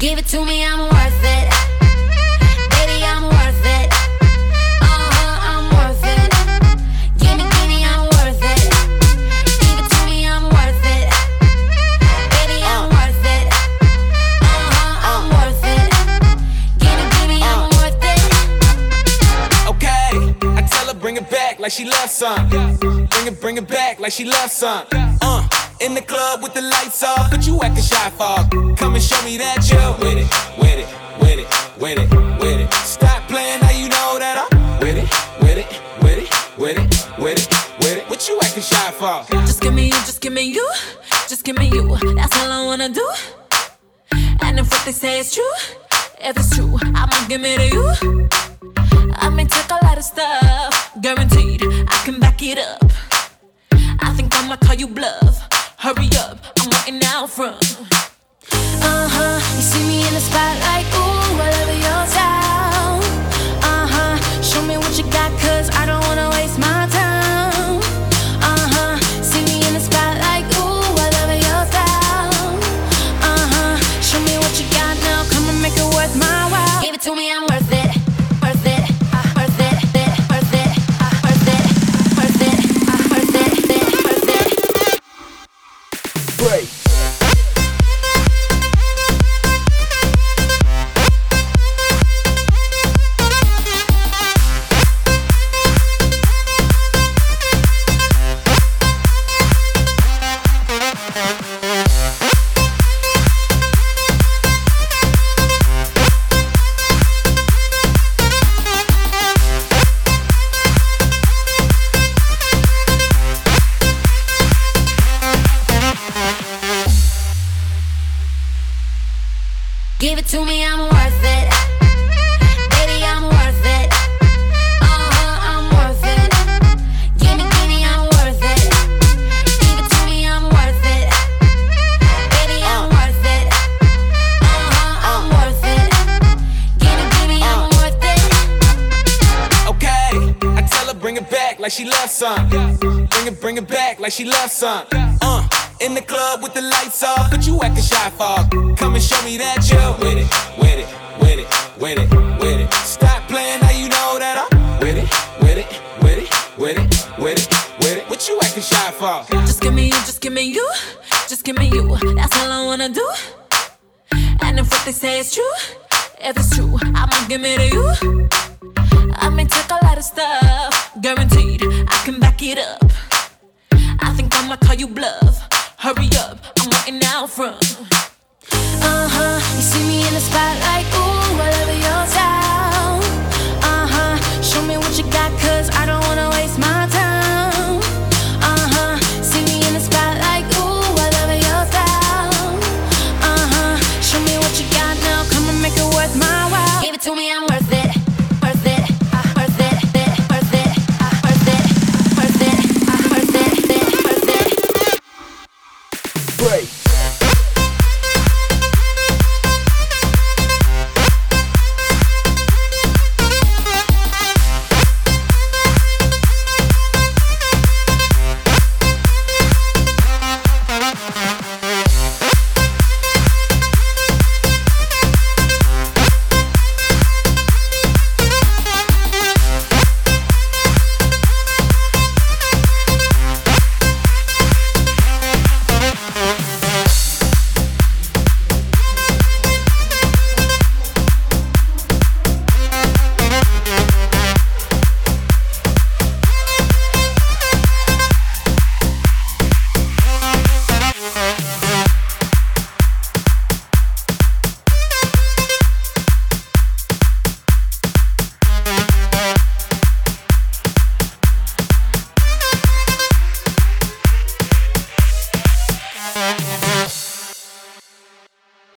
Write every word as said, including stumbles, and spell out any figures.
Give it to me, I'm worth it. Baby, I'm worth it. Uh-huh, I'm worth it. Give me, give me, I'm worth it. Give it to me, I'm worth it. Baby, I'm worth it. Uh-huh, I'm worth it. Give me, give me, I'm worth it. Okay, I tell her bring it back like she loves some. Bring it, bring it back like she loves some. Uh. In the club with the lights off, but you acting shy for. Come and show me that you're with it, with it, with it, with it, with it. Stop playing, now you know that I'm with it, with it, with it, with it, with it, with it. What you acting shy for? Just give me you, just give me you, just give me you. That's all I wanna do. And if what they say is true, if it's true, I'ma give it to you. I may take a lot of stuff, guaranteed I can back it up. I think I'ma call you bluff. Hurry up, I'm waiting out front. Uh-huh, you see me in the spotlight, ooh, I love your style. Uh-huh, show me what you got, cause I don't wanna waste my time. Uh-huh, see me in the spotlight, ooh, I love your style. Uh-huh, show me what you got now, come and make it worth my while. Give it to me, I'm worth it, worth it, uh, worth it, worth it, uh, worth it, worth it, uh, worth it, worth it. Break. Give it to me, I'm worth it. Baby, I'm worth it. Uh-huh, I'm worth it. Give me, give me, I'm worth it. Give it to me, I'm worth it. Baby, I'm worth it. Uh-huh, I'm worth it. Give me, give me, I'm worth it. Okay, I tell her bring it back like she loves some. Bring it, bring it back like she loves some. Uh. In the club with the lights off, but you acting shy for. Come and show me that you're with it, with it, with it, with it, with it. Stop playing, now you know that I'm with it, with it, with it, with it, with it, with it. What you acting shy for? Just give me you, just give me you, just give me you. That's all I wanna do. And if what they say is true, if it's true, I'ma give it to you. I may take a lot of stuff, guaranteed I can back it up. I think I'ma call you bluff. Hurry up, I'm waiting out front. Uh-huh, you see me in the spotlight, ooh, I love your style. Uh-huh, show me what you got, cause I don't wanna waste my time. Uh-huh, see me in the spotlight, ooh, I love your style. Uh-huh, show me what you got now, come and make it worth my while. Give it to me, I'm worth it, worth it, uh, worth it, worth it, uh, worth it, worth it, uh, worth it, worth it. Break.